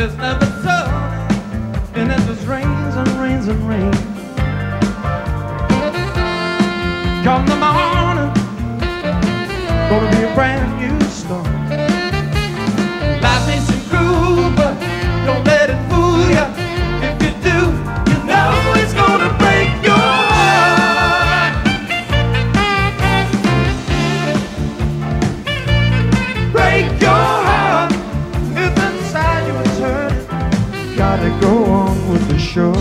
It's never sunny, and it just rains and rains and rains. Come the morning, gonna be a brand new start. Life may seem cruel, but don't let it fool you. If you do, you know it's gonna break your heart. Break your heart. If inside you it's hurting, gotta go on with the show.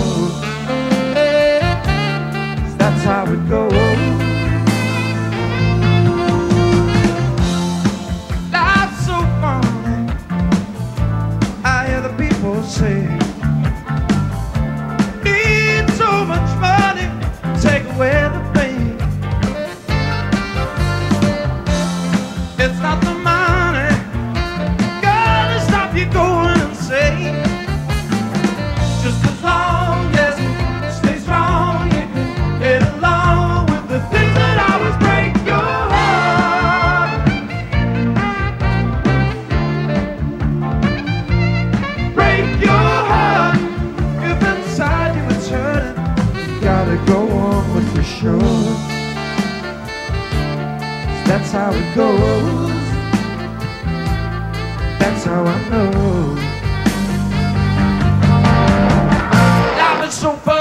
'Cause that's how it goes. Say, need so much money, take away the pain. It's not the money gonna stop you going insane. Just as long as you stay strong, you can get along with the things that always break your heart. Break your heart. If inside you it's hurting, gotta go on with the show. 'Cause that's how it goes. That's how I know. Life is so fun.